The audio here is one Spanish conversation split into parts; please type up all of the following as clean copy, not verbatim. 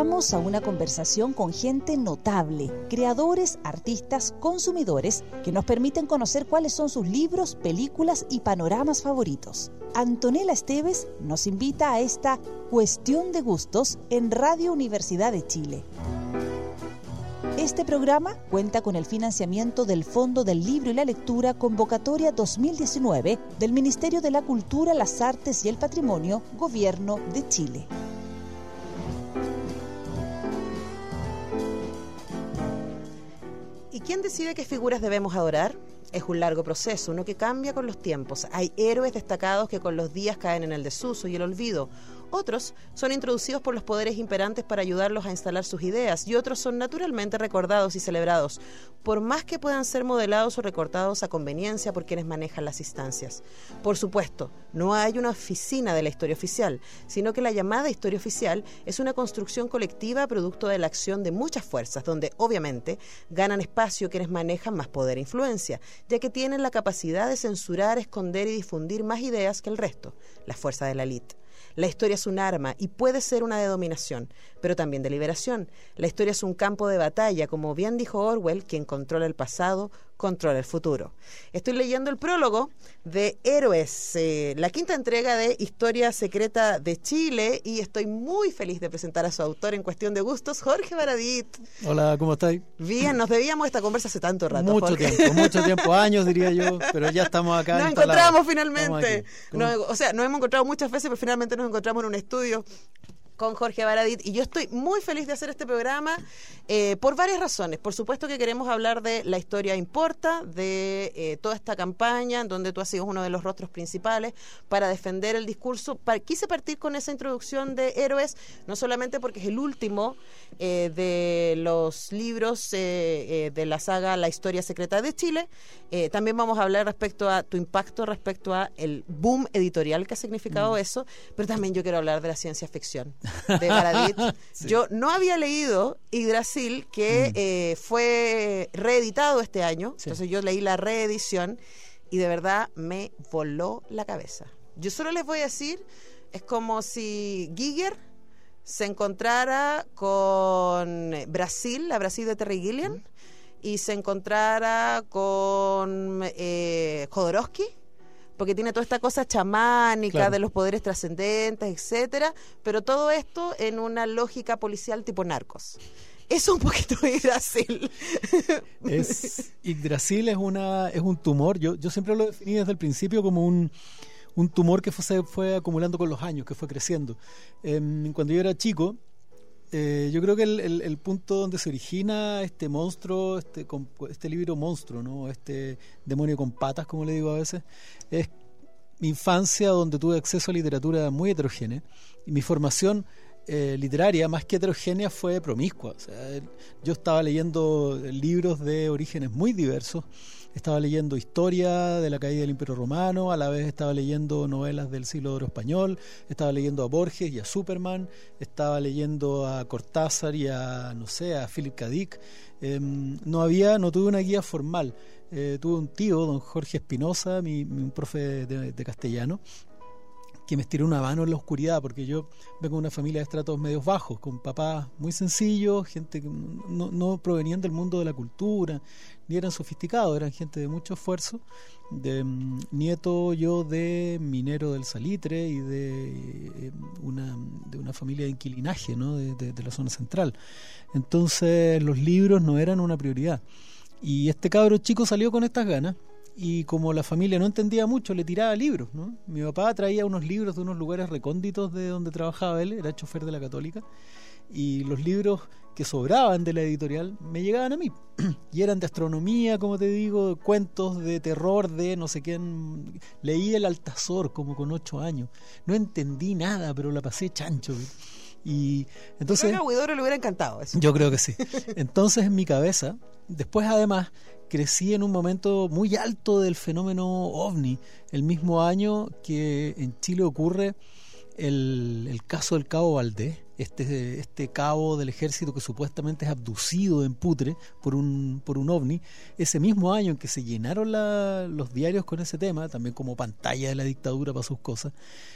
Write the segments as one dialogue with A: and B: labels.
A: invitamos a una conversación con gente notable, creadores, artistas, consumidores, que nos permiten conocer cuáles son sus libros, películas y panoramas favoritos. Antonella Esteves nos invita a esta Cuestión de Gustos en Radio Universidad de Chile. Este programa cuenta con el financiamiento del Fondo del Libro y la Lectura Convocatoria 2019 del Ministerio de la Cultura, las Artes y el Patrimonio, Gobierno de Chile.
B: ¿Y quién decide qué figuras debemos adorar? Es un largo proceso, uno que cambia con los tiempos. Hay héroes destacados que con los días caen en el desuso y el olvido. Otros son introducidos por los poderes imperantes para ayudarlos a instalar sus ideas, y otros son naturalmente recordados y celebrados, por más que puedan ser modelados o recortados a conveniencia por quienes manejan las instancias. Por supuesto, no hay una oficina de la historia oficial, sino que la llamada historia oficial es una construcción colectiva producto de la acción de muchas fuerzas, donde obviamente ganan espacio quienes manejan más poder e influencia, ya que tienen la capacidad de censurar, esconder y difundir más ideas que el resto, la fuerza de la élite. La historia es un arma y puede ser una de dominación, pero también de liberación. La historia es un campo de batalla, como bien dijo Orwell, quien controla el pasado, controla el futuro. Estoy leyendo el prólogo de Héroes, la quinta entrega de Historia Secreta de Chile, y estoy muy feliz de presentar a su autor en Cuestión de Gustos, Jorge Baradit.
C: Hola, ¿cómo estáis?
B: Bien, nos debíamos esta conversa hace tanto rato,
C: mucho tiempo, años diría yo, pero ya estamos acá.
B: Nos encontramos finalmente. Nos hemos encontrado muchas veces, pero finalmente nos encontramos en un estudio con Jorge Baradit, y yo estoy muy feliz de hacer este programa por varias razones. Por supuesto que queremos hablar de La Historia Importa, de toda esta campaña en donde tú has sido uno de los rostros principales para defender el discurso. Quise partir con esa introducción de Héroes, no solamente porque es el último de los libros de la saga La Historia Secreta de Chile. También vamos a hablar respecto a tu impacto, respecto a el boom editorial que ha significado eso, pero también yo quiero hablar de la ciencia ficción de Baradit. Sí. Yo no había leído Yggdrasil, que fue reeditado este año, sí. Entonces yo leí la reedición y de verdad me voló la cabeza. Yo solo les voy a decir, es como si Giger se encontrara con Brasil, la Brasil de Terry Gilliam, y se encontrara con Jodorowsky, porque tiene toda esta cosa chamánica, claro, de los poderes trascendentes, etcétera, pero todo esto en una lógica policial tipo Narcos. Eso un poquito de Yggdrasil.
C: Yggdrasil es un tumor, yo siempre lo definí desde el principio como un tumor que se fue acumulando con los años, que fue creciendo. Cuando yo era chico, yo creo que el punto donde se origina este monstruo, este libro monstruo, ¿no? Este demonio con patas, como le digo a veces, es mi infancia, donde tuve acceso a literatura muy heterogénea, y mi formación literaria, más que heterogénea, fue promiscua. O sea, yo estaba leyendo libros de orígenes muy diversos, estaba leyendo historia de la caída del Imperio Romano, a la vez estaba leyendo novelas del siglo de oro español, estaba leyendo a Borges y a Superman, estaba leyendo a Cortázar y a Philip K. Dick. No tuve una guía formal. Tuve un tío, don Jorge Espinosa, un profe de castellano, que me estiró una mano en la oscuridad, porque yo vengo de una familia de estratos medios bajos, con papás muy sencillos, gente que no provenían del mundo de la cultura, ni eran sofisticados, eran gente de mucho esfuerzo, nieto yo de minero del Salitre y de una familia de inquilinaje, ¿no? de la zona central. Entonces los libros no eran una prioridad. Y este cabro chico salió con estas ganas, y como la familia no entendía mucho, le tiraba libros, ¿no? Mi papá traía unos libros de unos lugares recónditos de donde trabajaba él, era chofer de la Católica, y los libros que sobraban de la editorial me llegaban a mí, y eran de astronomía, como te digo, cuentos de terror de no sé quién. Leí El Altazor como con 8 años, no entendí nada, pero la pasé chancho. Y entonces,
B: yo creo que a Huidobro le hubiera encantado eso.
C: Yo creo que sí. Entonces en mi cabeza, después además crecí en un momento muy alto del fenómeno OVNI, el mismo año que en Chile ocurre el caso del Cabo Valdés, este cabo del ejército que supuestamente es abducido en Putre por un ovni, ese mismo año en que se llenaron los diarios con ese tema, también como pantalla de la dictadura para sus cosas,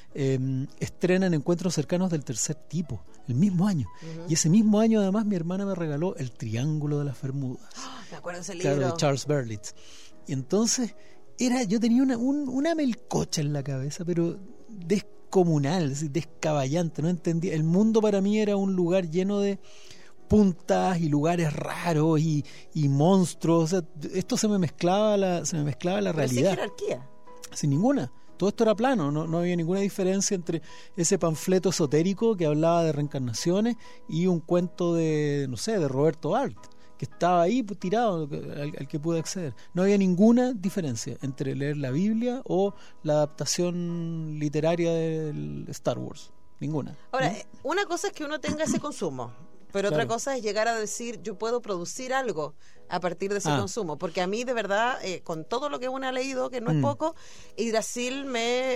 C: estrenan Encuentros cercanos del tercer tipo, el mismo año. Y ese mismo año además mi hermana me regaló El Triángulo de las Bermudas.
B: Me acuerdo de ese libro.
C: Claro, de Charles Berlitz. Y entonces yo tenía una melcocha en la cabeza, pero descomunal, es decir, descaballante, no entendía. El mundo para mí era un lugar lleno de puntas y lugares raros y monstruos. O sea, esto se me mezclaba la realidad.
B: Sin jerarquía.
C: Sin ninguna. Todo esto era plano, no había ninguna diferencia entre ese panfleto esotérico que hablaba de reencarnaciones y un cuento de Roberto Arlt, que estaba ahí tirado, al que pude acceder. No había ninguna diferencia entre leer la Biblia o la adaptación literaria del Star Wars. Ninguna.
B: Ahora,
C: ¿no?
B: Una cosa es que uno tenga ese consumo, pero
C: Claro.
B: otra cosa es llegar a decir, yo puedo producir algo a partir de ese consumo, porque a mí de verdad, con todo lo que uno ha leído, que no es poco, Yggdrasil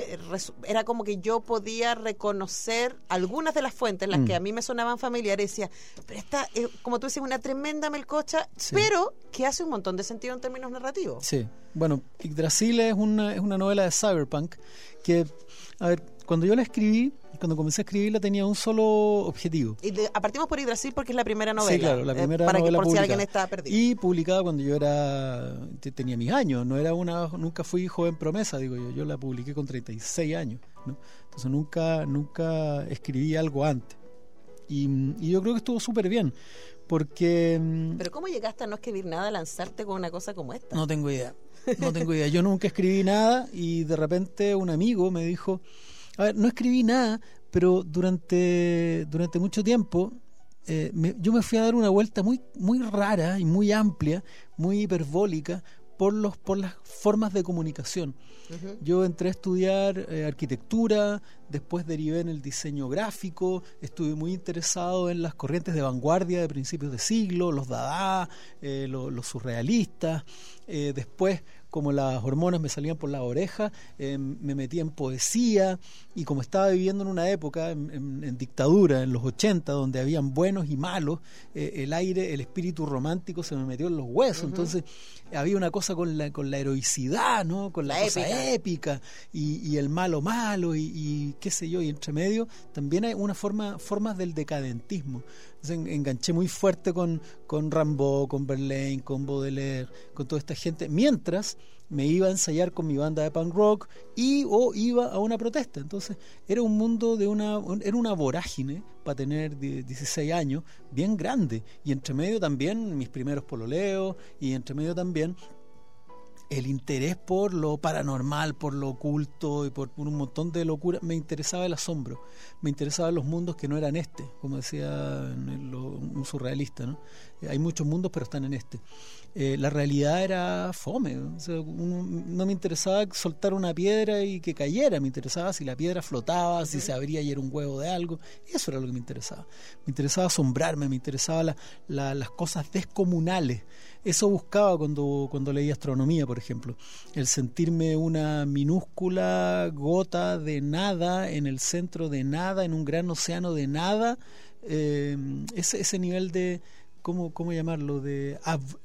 B: era como que yo podía reconocer algunas de las fuentes, las que a mí me sonaban familiares, y decía, pero esta, como tú dices, una tremenda melcocha,
C: Sí.
B: pero que hace un montón de sentido en términos narrativos.
C: Sí, bueno, Yggdrasil es una novela de cyberpunk que, a ver, cuando comencé a escribirla tenía un solo objetivo.
B: Y partimos por Yggdrasil porque es la primera novela.
C: Sí, claro, la primera
B: para
C: novela
B: que por
C: publicada.
B: si alguien está perdido.
C: Y publicada cuando yo tenía mis años, nunca fui joven promesa, digo yo la publiqué con 36 años, ¿no? Entonces nunca escribí algo antes. Y yo creo que estuvo súper bien, porque...
B: Pero ¿cómo llegaste a no escribir nada, a lanzarte con una cosa como esta?
C: No tengo idea. Yo nunca escribí nada y de repente un amigo me dijo, a ver, no escribí nada, pero durante mucho tiempo yo me fui a dar una vuelta muy, muy rara y muy amplia, muy hiperbólica por las formas de comunicación. Yo entré a estudiar arquitectura, después derivé en el diseño gráfico, estuve muy interesado en las corrientes de vanguardia de principios de siglo, los Dada, los surrealistas. Después, como las hormonas me salían por las orejas, me metí en poesía, y como estaba viviendo en una época en dictadura, en los 80, donde habían buenos y malos, el espíritu romántico se me metió en los huesos. Entonces había una cosa con la heroicidad, ¿no? Con la cosa épica y el malo y qué sé yo, y entre medio también hay formas del decadentismo. Entonces enganché muy fuerte con Rimbaud, con Verlaine, con Baudelaire, con toda esta gente, mientras me iba a ensayar con mi banda de punk rock o iba a una protesta. Entonces era un mundo era una vorágine para tener 16 años bien grande, y entre medio también mis primeros pololeos, y entre medio también el interés por lo paranormal, por lo oculto y por un montón de locura. Me interesaba el asombro, me interesaban los mundos que no eran como decía un surrealista, ¿no? Hay muchos mundos, pero están en este. La realidad era fome, o sea, no me interesaba soltar una piedra y que cayera, me interesaba si la piedra flotaba, si se abría y era un huevo de algo. Eso era lo que me interesaba. Me interesaba asombrarme, me interesaba las cosas descomunales. Eso buscaba cuando leía astronomía, por ejemplo, el sentirme una minúscula gota de nada en el centro de nada, en un gran océano de nada. Ese nivel de, ¿cómo llamarlo?, de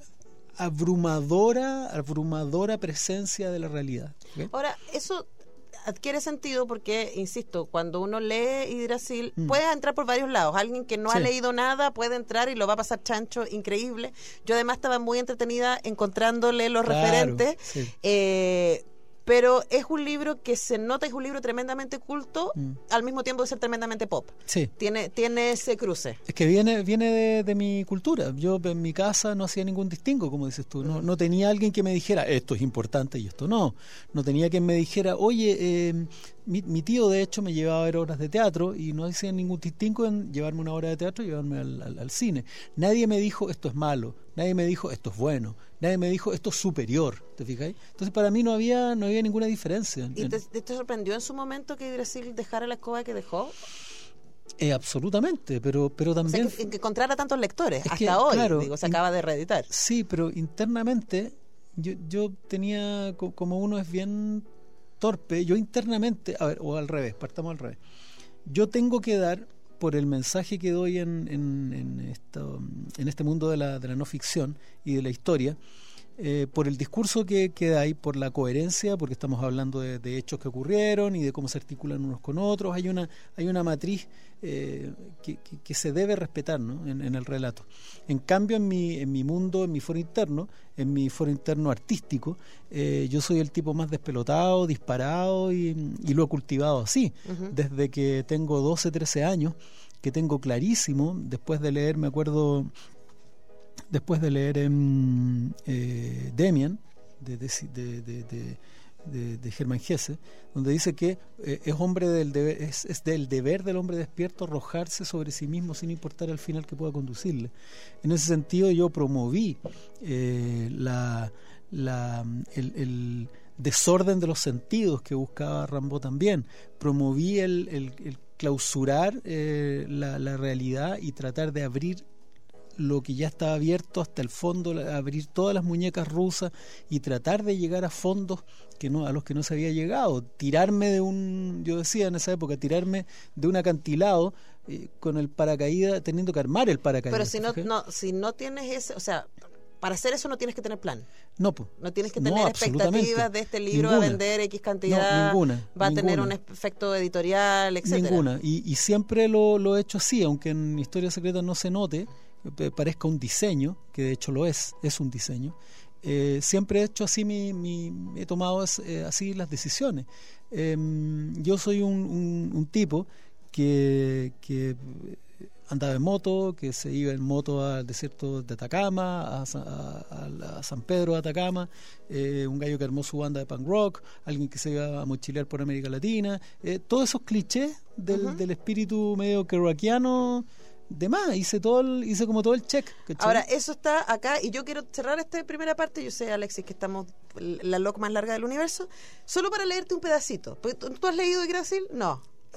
C: abrumadora presencia de la realidad. ¿Okay?
B: Ahora, eso adquiere sentido porque, insisto, cuando uno lee Yggdrasil, puede entrar por varios lados. Alguien que no ha leído nada puede entrar y lo va a pasar chancho, increíble. Yo además estaba muy entretenida encontrándole los referentes.
C: Sí.
B: Pero es un libro que se nota, es un libro tremendamente culto, al mismo tiempo de ser tremendamente pop.
C: Sí.
B: Tiene ese cruce.
C: Es que viene de mi cultura. Yo en mi casa no hacía ningún distingo, como dices tú. No tenía alguien que me dijera, esto es importante y esto no. No tenía quien me dijera, oye, mi tío de hecho me llevaba a ver obras de teatro y no hacía ningún distingo en llevarme una obra de teatro y llevarme al cine. Nadie me dijo, esto es malo. Nadie me dijo, esto es bueno. Nadie me dijo, esto es superior. ¿Te fijáis? Entonces para mí no había ninguna diferencia.
B: ¿Y te sorprendió en su momento que Yggdrasil dejara la escoba que dejó?
C: Absolutamente, pero también...
B: O sea, que encontrara tantos lectores,
C: es
B: hasta
C: que,
B: hoy,
C: claro,
B: se acaba de reeditar.
C: Sí, pero internamente yo tenía, como uno es bien torpe, yo internamente, a ver, o al revés, partamos al revés. Yo tengo que dar por el mensaje que doy en este mundo de la no ficción y de la historia, por el discurso que hay, por la coherencia, porque estamos hablando de hechos que ocurrieron y de cómo se articulan unos con otros. Hay una matriz que se debe respetar, ¿no?, en el relato. En cambio, en mi mundo, en mi foro interno artístico, yo soy el tipo más despelotado, disparado y lo he cultivado así. Uh-huh. Desde que tengo 12, 13 años, que tengo clarísimo, después de leer Demian de Hermann Hesse, donde dice que es hombre del deber, es del deber del hombre despierto arrojarse sobre sí mismo sin importar al final que pueda conducirle. En ese sentido, yo promoví el desorden de los sentidos que buscaba Rimbaud también. Promoví el clausurar la realidad y tratar de abrir lo que ya estaba abierto hasta el fondo, abrir todas las muñecas rusas y tratar de llegar a fondos a los que no se había llegado. Yo decía en esa época, tirarme de un acantilado con el paracaídas, teniendo que armar el paracaídas.
B: Pero si no tienes ese, o sea, para hacer eso no tienes que tener plan. No tienes que tener expectativas de este libro a vender X cantidad,
C: ninguna.
B: Va a tener un efecto editorial, etcétera.
C: Ninguna. Y siempre lo he hecho así, aunque en Historia Secreta no se note, parezca un diseño, que de hecho lo es un diseño. Siempre he hecho así he tomado así las decisiones. Yo soy un tipo que andaba en moto, que se iba en moto al desierto de Atacama, a San Pedro de Atacama, un gallo que armó su banda de punk rock, alguien que se iba a mochilear por América Latina, todos esos clichés del espíritu medio kerouaciano. De más, hice como todo el check, ¿cachai?
B: Ahora, eso está acá y yo quiero cerrar esta primera parte. Yo sé, Alexis, que estamos la LOC más larga del universo, solo para leerte un pedacito. ¿Tú has leído Yggdrasil? No.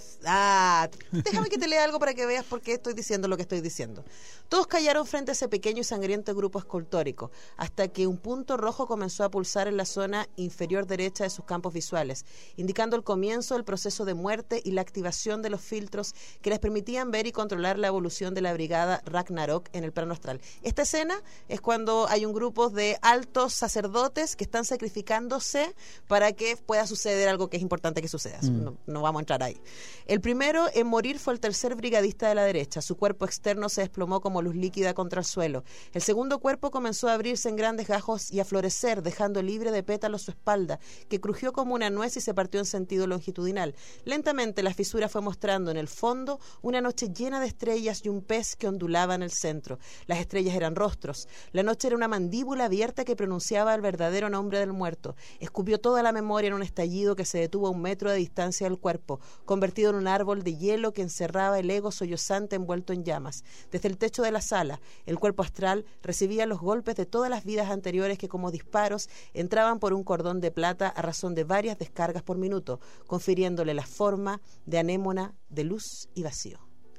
B: Déjame que te lea algo para que veas por qué estoy diciendo lo que estoy diciendo. Todos callaron frente a ese pequeño y sangriento grupo escultórico, hasta que un punto rojo comenzó a pulsar en la zona inferior derecha de sus campos visuales, indicando el comienzo del proceso de muerte y la activación de los filtros que les permitían ver y controlar la evolución de la brigada Ragnarok en el plano astral. Esta escena es cuando hay un grupo de altos sacerdotes que están sacrificándose para que pueda suceder algo que es importante que suceda. No vamos a entrar ahí. El primero en morir fue el tercer brigadista de la derecha. Su cuerpo externo se desplomó como luz líquida contra el suelo. El segundo cuerpo comenzó a abrirse en grandes gajos y a florecer, dejando libre de pétalos su espalda, que crujió como una nuez y se partió en sentido longitudinal. Lentamente la fisura fue mostrando en el fondo una noche llena de estrellas y un pez que ondulaba en el centro. Las estrellas eran rostros. La noche era una mandíbula abierta que pronunciaba el verdadero nombre del muerto. Escupió toda la memoria en un estallido que se detuvo a 1 metro de distancia del cuerpo, convertido en un árbol de hielo que encerraba el ego sollozante envuelto en llamas. Desde el techo de la sala, el cuerpo astral recibía los golpes de todas las vidas anteriores que, como disparos, entraban por un cordón de plata a razón de varias descargas por minuto, confiriéndole la forma de anémona de luz y vacío.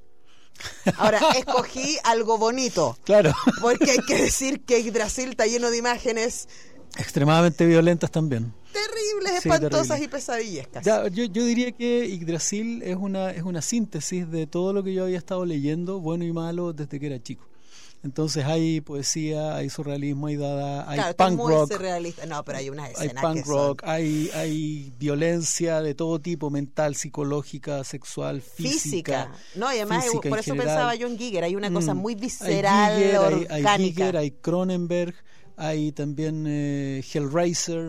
B: Ahora, escogí algo bonito.
C: Claro.
B: Porque hay que decir que Yggdrasil está lleno de imágenes
C: extremadamente violentas también.
B: Terribles, espantosas y pesadillescas.
C: Yo diría que Yggdrasil es una síntesis de todo lo que yo había estado leyendo, bueno y malo, desde que era chico. Entonces hay poesía, hay surrealismo, hay dada, hay punk rock.
B: No, pero hay unas escenas
C: hay punk rock, hay violencia de todo tipo, mental, psicológica, sexual, física.
B: No, y además por eso pensaba yo en Giger, hay una cosa muy visceral,
C: orgánica. Hay
B: Giger,
C: hay Cronenberg. Hay también Hellraiser,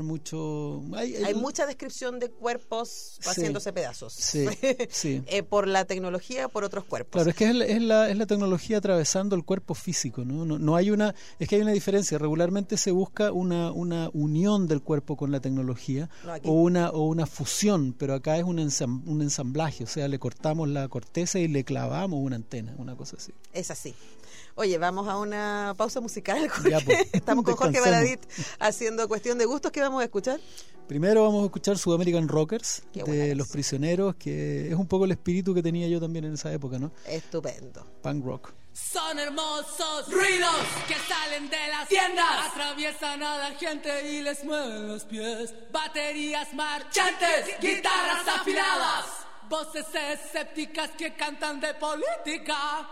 C: hay
B: mucha descripción de cuerpos haciéndose pedazos.
C: Sí.
B: Por la tecnología, por otros cuerpos.
C: Claro, es que es la tecnología atravesando el cuerpo físico, ¿no? Es que hay una diferencia. Regularmente se busca una unión del cuerpo con la tecnología, o una fusión, pero acá es un ensamblaje, o sea, le cortamos la corteza y le clavamos una antena, una cosa así.
B: Es así. Oye, vamos a una pausa musical.
C: Ya, pues,
B: estamos con Jorge Baradit haciendo Cuestión de Gustos. ¿Qué vamos a escuchar?
C: Primero vamos a escuchar Sudamerican Rockers de Los Prisioneros, que es un poco el espíritu que tenía yo también en esa época, ¿no?
B: Estupendo.
C: Punk rock.
D: Son hermosos ruidos que salen de las tiendas, atraviesan a la gente y les mueven los pies. Baterías marchantes, guitarras afiladas, voces escépticas que cantan de política.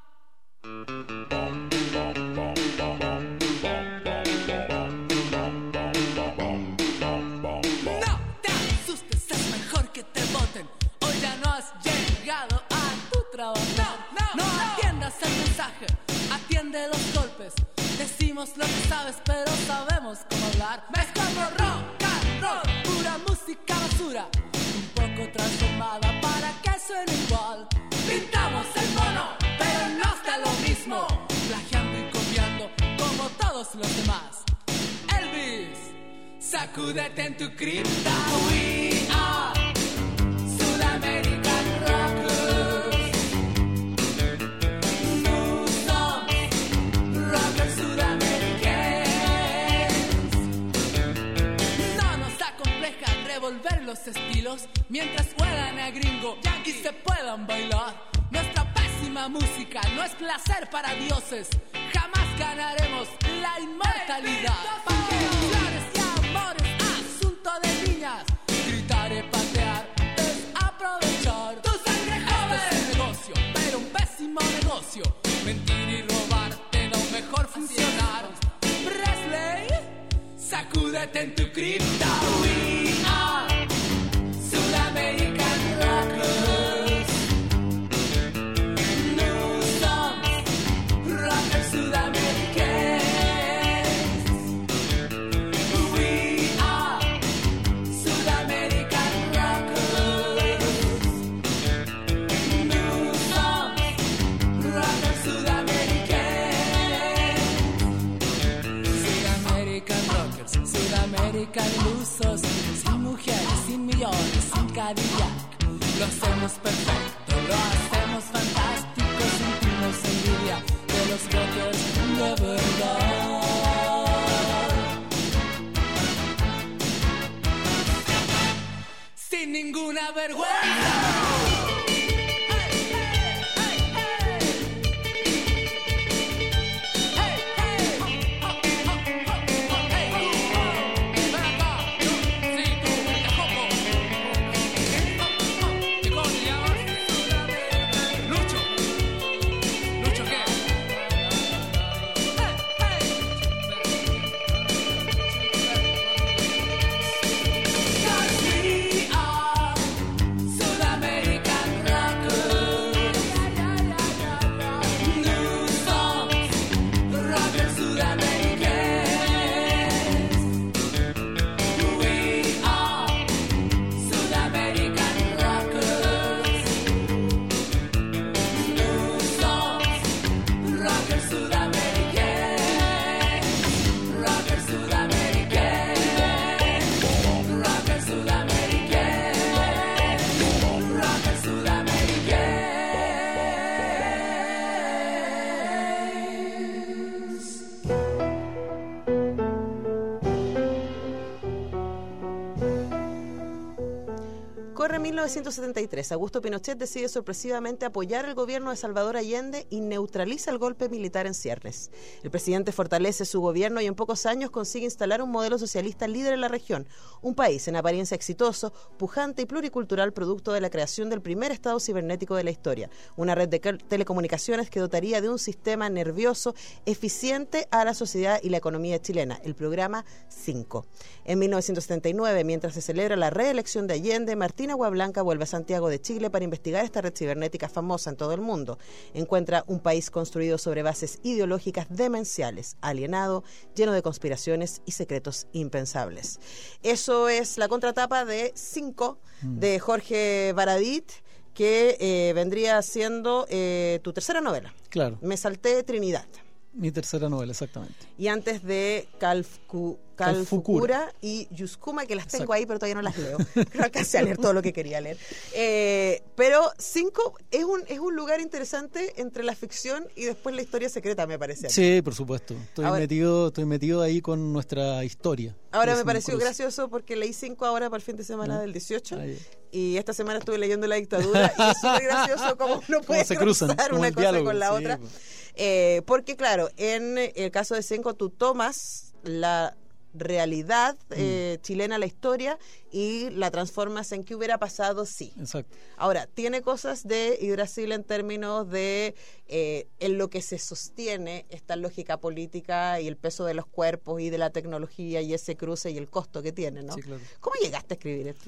D: No te asustes, es mejor que te voten. Hoy ya no has llegado a tu trabajo. No atiendas el mensaje, atiende los golpes. Decimos lo que sabes, pero sabemos cómo hablar. Es como rock and roll, pura música basura, un poco transformada para que suene igual. Pintamos el mono, pero no está lo mismo, plagiando y copiando como todos los demás. Elvis, sacúdete en tu cripta. We are Sudamerican Rockers. No somos rockers sudamericanos. No nos acompleja revolver los estilos mientras huelan a gringo y se puedan bailar. Nuestra pésima música no es placer para dioses. Jamás ganaremos la inmortalidad. Flores y amores, asunto de niñas. Gritar y patear es aprovechar. Tu sangre joven. Este es un negocio, pero un pésimo negocio. Mentir y robar te da un mejor funcionar. Presley, sacúdete en tu cripta. We are Sudamerican Rockers. No somos rockers sudamericanos. We are Sudamerican Rockers. No somos rockers sudamericanos. Sudamerican Rockers, Sudamerican ilusos, sin mujeres, sin millones, sin Cadillac. Lo hacemos perfecto, lo hacemos fantástico, sentimos envidia de los rockers de verdad. Sin ninguna vergüenza.
B: Corre 1973. Augusto Pinochet decide sorpresivamente apoyar el gobierno de Salvador Allende y neutraliza el golpe militar en ciernes. El presidente fortalece su gobierno y en pocos años consigue instalar un modelo socialista líder en la región, un país en apariencia exitoso, pujante y pluricultural, producto de la creación del primer estado cibernético de la historia, una red de telecomunicaciones que dotaría de un sistema nervioso eficiente a la sociedad y la economía chilena, el programa 5. En 1979, mientras se celebra la reelección de Allende, Martín Aguablanca vuelve a Santiago de Chile para investigar esta red cibernética famosa en todo el mundo. Encuentra un país construido sobre bases ideológicas demenciales, alienado, lleno de conspiraciones y secretos impensables. Eso es la contratapa de 5 de Jorge Baradit, que vendría siendo tu tercera novela.
C: Claro.
B: Me salté Trinidad.
C: Mi tercera novela, exactamente.
B: Y antes de Calfucura y Yuskuma, que las tengo ahí, pero todavía no las leo. No alcancé a leer todo lo que quería leer. Pero 5 es un lugar interesante entre la ficción y después la historia secreta, me parece.
C: Sí, por supuesto. Estoy metido ahí con nuestra historia.
B: Ahora me pareció gracioso porque leí 5 ahora para el fin de semana del 18. Y esta semana estuve leyendo La Dictadura y es súper gracioso cómo uno puede cruzar una cosa con la otra. Porque claro, en el caso de 5 tú tomas la realidad chilena, la historia, y la transformas en qué hubiera pasado si.
C: Exacto.
B: Ahora, tiene cosas de Yggdrasil en términos de en lo que se sostiene esta lógica política y el peso de los cuerpos y de la tecnología y ese cruce y el costo que tiene, ¿no?
C: Sí, claro.
B: ¿Cómo llegaste a escribir esto?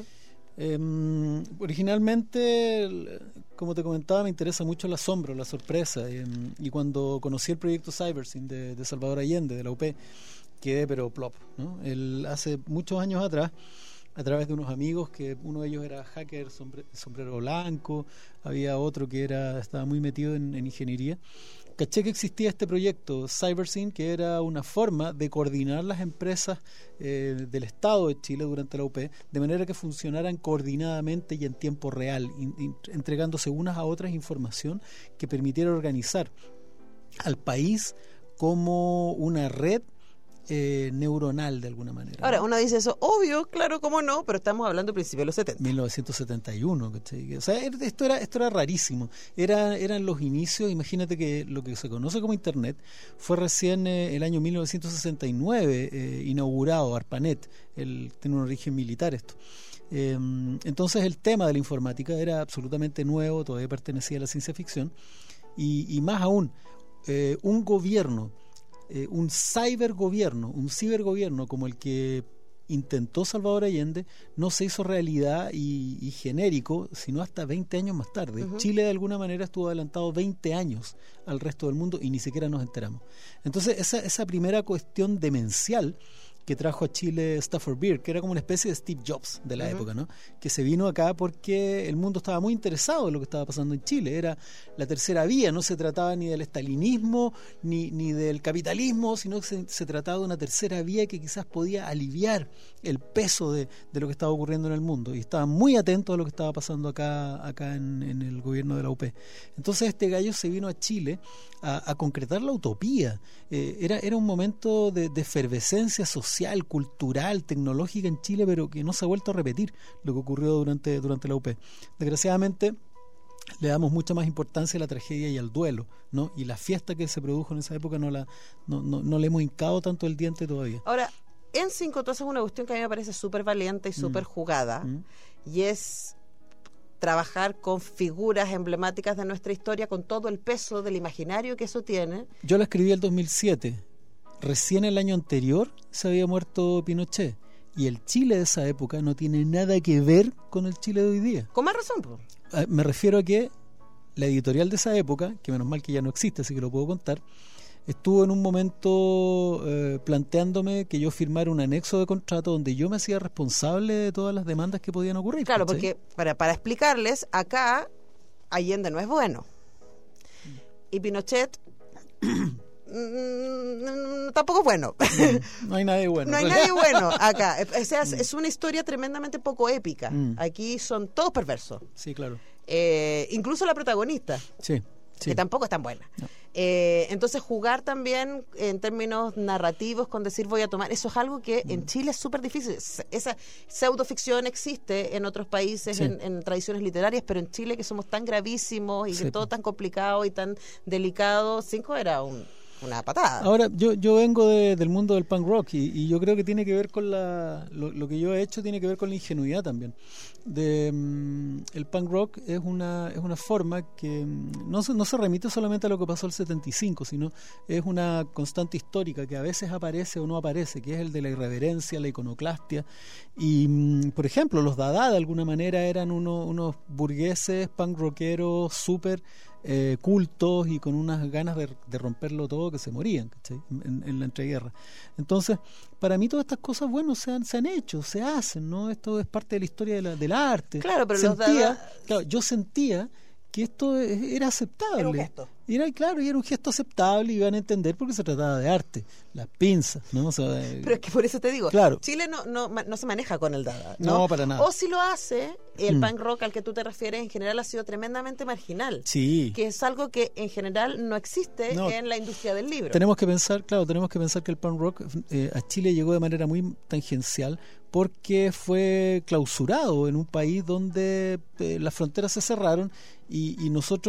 C: Originalmente, como te comentaba, me interesa mucho el asombro, la sorpresa, y cuando conocí el proyecto Cybersyn de Salvador Allende, de la UP, quedé pero plop, ¿no? Hace muchos años atrás, a través de unos amigos, que uno de ellos era hacker, sombrero blanco, había otro que estaba muy metido en ingeniería, caché que existía este proyecto Cybersyn, que era una forma de coordinar las empresas del Estado de Chile durante la UP, de manera que funcionaran coordinadamente y en tiempo real, entregándose unas a otras información que permitiera organizar al país como una red neuronal de alguna manera.
B: Ahora, uno dice eso, obvio, claro, cómo no, pero estamos hablando del principio de los 70.
C: 1971, ¿cachai? O sea, esto era rarísimo. Eran los inicios. Imagínate que lo que se conoce como Internet fue recién el año 1969 inaugurado, ARPANET, tiene un origen militar esto. Entonces el tema de la informática era absolutamente nuevo, todavía pertenecía a la ciencia ficción, y más aún, un gobierno, un cibergobierno como el que intentó Salvador Allende, no se hizo realidad y genérico, sino hasta 20 años más tarde. Uh-huh. Chile de alguna manera estuvo adelantado 20 años al resto del mundo y ni siquiera nos enteramos. Entonces esa primera cuestión demencial que trajo a Chile Stafford Beer, que era como una especie de Steve Jobs de la época, ¿no? Que se vino acá porque el mundo estaba muy interesado en lo que estaba pasando en Chile. Era la tercera vía, no se trataba ni del estalinismo ni del capitalismo, sino que se trataba de una tercera vía que quizás podía aliviar el peso de lo que estaba ocurriendo en el mundo, y estaban muy atentos a lo que estaba pasando acá en el gobierno de la UP. Entonces este gallo se vino a Chile a concretar la utopía. Era un momento de efervescencia social, cultural, tecnológica en Chile, pero que no se ha vuelto a repetir lo que ocurrió durante la UP. Desgraciadamente le damos mucha más importancia a la tragedia y al duelo, ¿no? Y la fiesta que se produjo en esa época no le hemos hincado tanto el diente todavía.
B: Ahora, en 5 tú haces una cuestión que a mí me parece súper valiente y súper jugada, y es trabajar con figuras emblemáticas de nuestra historia, con todo el peso del imaginario que eso tiene.
C: Yo la escribí el 2007. Recién el año anterior se había muerto Pinochet, y el Chile de esa época no tiene nada que ver con el Chile de hoy día.
B: Con más razón, pues.
C: Me refiero a que la editorial de esa época, que menos mal que ya no existe, así que lo puedo contar, estuvo en un momento planteándome que yo firmara un anexo de contrato donde yo me hacía responsable de todas las demandas que podían ocurrir.
B: Claro, ¿cachai? Porque para explicarles, acá Allende no es bueno. Y Pinochet tampoco es bueno.
C: No hay nadie bueno.
B: No hay nadie bueno acá. O sea, es una historia tremendamente poco épica. Aquí son todos perversos.
C: Sí, claro.
B: Incluso la protagonista.
C: Sí.
B: Que tampoco es tan buena. No. Entonces jugar también en términos narrativos con decir voy a tomar, eso es algo que en Chile es súper difícil. Esa pseudoficción existe en otros países, en tradiciones literarias, pero en Chile, que somos tan gravísimos y que todo tan complicado y tan delicado, 5 era una patada.
C: Ahora, yo vengo del mundo del punk rock y yo creo que tiene que ver con lo que yo he hecho, tiene que ver con la ingenuidad también. El punk rock es una forma que no se remite solamente a lo que pasó el 75, sino es una constante histórica que a veces aparece o no aparece, que es el de la irreverencia, la iconoclastia. Y, por ejemplo, los Dada de alguna manera eran unos burgueses punk rockeros súper cultos y con unas ganas de romperlo todo, que se morían, ¿cachai? En la entreguerra. Entonces, para mí todas estas cosas, bueno, se han hecho, se hacen, ¿no? Esto es parte de la historia del arte.
B: Claro, pero
C: yo sentía que esto era aceptable.
B: Era un gesto.
C: Era un gesto aceptable, y iban a entender porque se trataba de arte, las pinzas, ¿no? O sea,
B: pero es que por eso te digo,
C: claro.
B: Chile no se maneja con el Dada,
C: no, para nada.
B: O si lo hace, el punk rock al que tú te refieres en general ha sido tremendamente marginal.
C: Sí.
B: Que es algo que en general no existe en la industria del libro.
C: Tenemos que pensar que el punk rock a Chile llegó de manera muy tangencial porque fue clausurado en un país donde las fronteras se cerraron y nosotros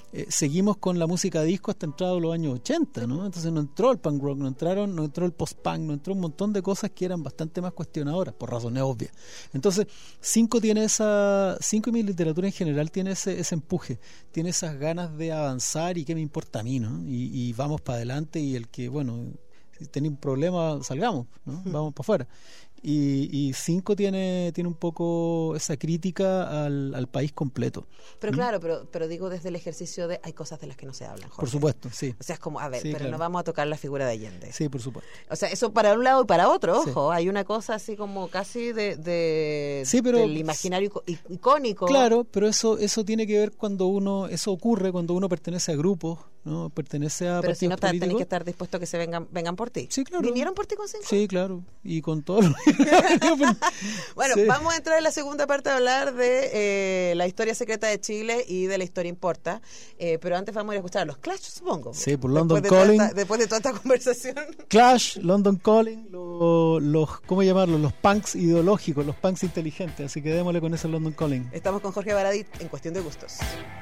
C: seguimos con la música disco hasta entrados los años 80, ¿no? Entonces no entró el punk rock, no entró el post-punk, no entró un montón de cosas que eran bastante más cuestionadoras, por razones obvias. Entonces, Cinco y mi literatura en general tiene ese empuje, tiene esas ganas de avanzar y qué me importa a mí, ¿no? Y vamos para adelante, y el que, bueno, si tenés un problema, salgamos, ¿no? Vamos para afuera. Y Cinco tiene un poco esa crítica al país completo.
B: Pero claro, pero digo desde el ejercicio de hay cosas de las que no se hablan, Jorge.
C: Por supuesto, sí.
B: O sea, es como, a ver,
C: Sí,
B: pero
C: claro.
B: no vamos a tocar la figura de Allende.
C: Sí, por supuesto.
B: O sea, eso para un lado y para otro,
C: Sí.
B: ojo, hay una cosa así como casi
C: Sí, pero-
B: del imaginario icónico.
C: Claro, pero eso tiene que ver eso ocurre cuando uno pertenece a grupos, ¿no? Pertenece a
B: Pero si no
C: partidos políticos.
B: tenés que estar dispuesto a que se vengan por ti.
C: Sí, claro.
B: ¿Vinieron por ti con Cinco?
C: Sí, claro. Y con todo lo...
B: Bueno,
C: Sí.
B: vamos a entrar en la segunda parte a hablar de la historia secreta de Chile y de la historia importa. Pero antes vamos a ir a escuchar a los Clash, supongo.
C: Sí, por London
B: Después de toda
C: Calling.
B: después de toda esta conversación.
C: Clash, London Calling, los ¿cómo llamarlos? Los punks ideológicos, los punks inteligentes. Así que démosle con ese London Calling.
B: Estamos con Jorge Baradit en Cuestión de Gustos.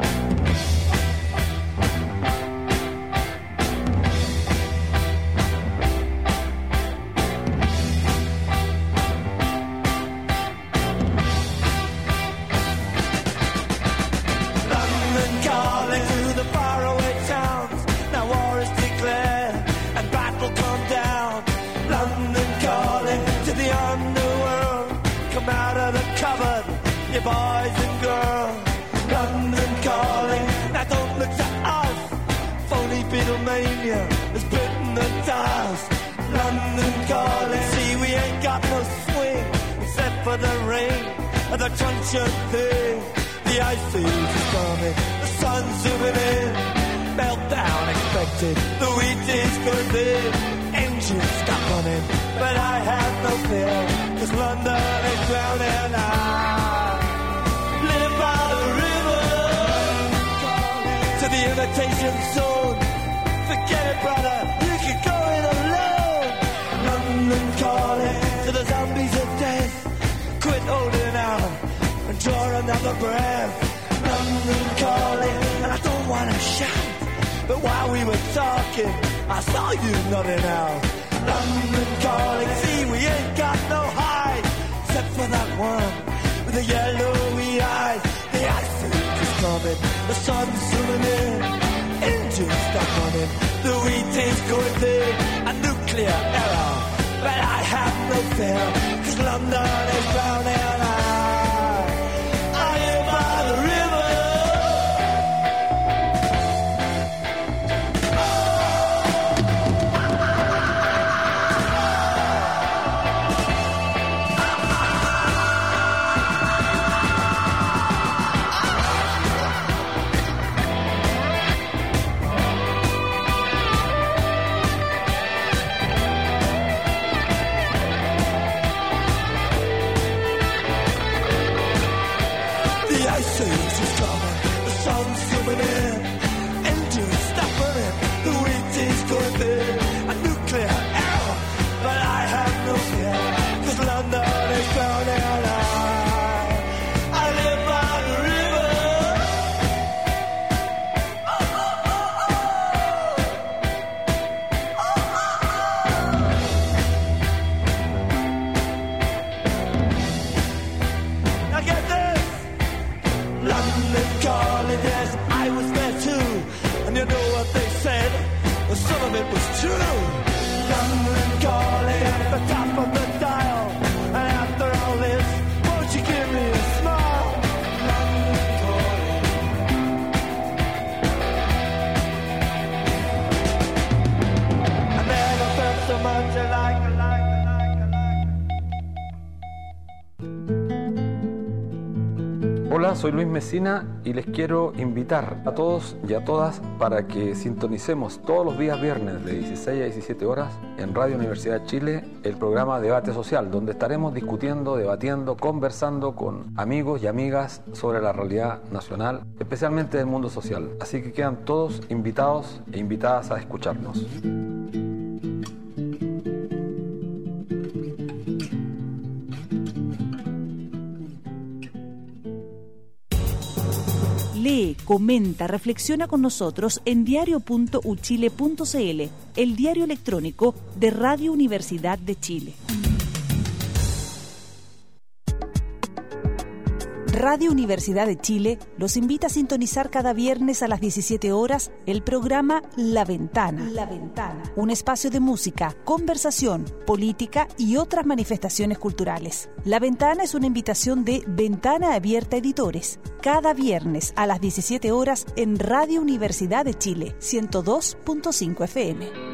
E: London calling to the faraway towns. Now war is declared and battle come down. London calling to the underworld. Come out of the cupboard, you boys and girls. London calling, now don't look to us. Phony Beatlemania has bitten the dust. London calling, see we ain't got no swing except for the rain and the truncheon thing. The ice age is coming, the sun's zooming in. Meltdown expected, the wheat is good in. Engines stop running, but I have no fear, 'cause London is drowning. I live by the river to the imitation zone. Forget it, brother, you can go it alone. London calling to the zombies of death. Quit holding out and draw another breath. London calling, and I don't want to shout, but while we were talking, I saw you nodding out. London calling, see we ain't got no hide, except for that one with the yellowy eyes. The ice age is coming, the sun's zooming in, engines stop running, the wheat is going big, a nuclear error, but I have no fear, 'cause London is drowning. I live by the river. The ice age is coming, the sun's zooming in, engines stop running, the wheat is going big, a nuclear error, but I have no fear, 'cause London is drowning. I live by the river. Now get this. London calling, yes, I was there too. And you know what they said? Well, some of it was true. London calling at the top of the dial. And after all this, won't you give me a smile? London calling. I never felt so much alike.
F: Hola, soy Luis Mesina y les quiero invitar a todos y a todas para que sintonicemos todos los días viernes de 16 a 17 horas en Radio Universidad de Chile el programa Debate Social, donde estaremos discutiendo, debatiendo, conversando con amigos y amigas sobre la realidad nacional, especialmente del mundo social. Así que quedan todos invitados e invitadas a escucharnos.
A: Lee, comenta, reflexiona con nosotros en diario.uchile.cl, el diario electrónico de Radio Universidad de Chile. Radio Universidad de Chile los invita a sintonizar cada viernes a las 17 horas el programa La Ventana. La Ventana. Un espacio de música, conversación, política y otras manifestaciones culturales. La Ventana es una invitación de Ventana Abierta Editores. Cada viernes a las 17 horas en Radio Universidad de Chile, 102.5 FM.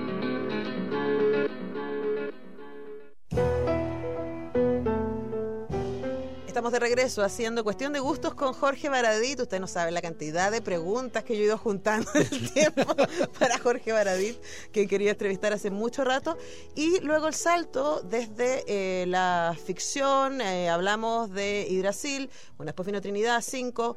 B: Estamos de regreso haciendo Cuestión de Gustos con Jorge Baradit. Usted no sabe la cantidad de preguntas que yo he ido juntando en el tiempo para Jorge Baradit, que quería entrevistar hace mucho rato. Y luego el salto desde la ficción, hablamos de Yggdrasil, bueno, después vino Trinidad 5,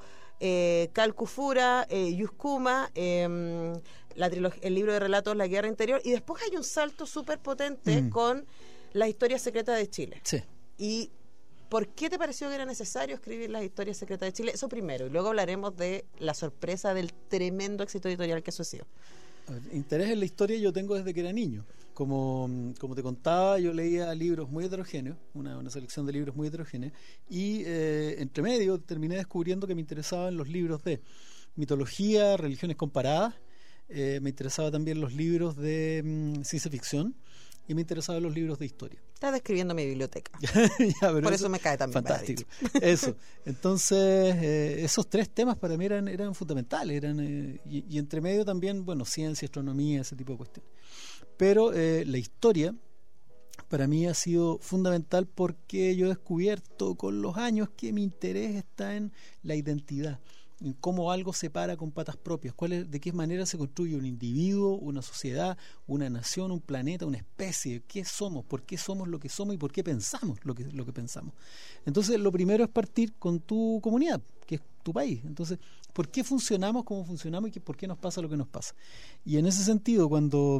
B: Calcufura, Yuskuma, el libro de relatos La Guerra Interior, y después hay un salto súper potente con La Historia Secreta de Chile.
C: Sí.
B: Y ¿por qué te pareció que era necesario escribir Las Historias Secretas de Chile? Eso primero, y luego hablaremos de la sorpresa del tremendo éxito editorial que eso ha sido.
C: Interés en la historia yo tengo desde que era niño. Como te contaba, yo leía libros muy heterogéneos, una selección de libros muy heterogéneos, y entre medio terminé descubriendo que me interesaban los libros de mitología, religiones comparadas, me interesaban también los libros de ciencia ficción, y me interesaban los libros de historia.
B: Estás describiendo mi biblioteca.
C: Ya,
B: por eso me cae también.
C: Fantástico. Eso. Entonces, esos tres temas para mí eran fundamentales. Y entre medio también, bueno, ciencia, astronomía, ese tipo de cuestiones. Pero la historia para mí ha sido fundamental porque yo he descubierto con los años que mi interés está en la identidad, en cómo algo se para con patas propias, de qué manera se construye un individuo, una sociedad, una nación, un planeta, una especie, qué somos, por qué somos lo que somos y por qué pensamos lo que pensamos. Entonces, lo primero es partir con tu comunidad, que es tu país. Entonces, ¿por qué funcionamos como funcionamos y por qué nos pasa lo que nos pasa? Y en ese sentido, cuando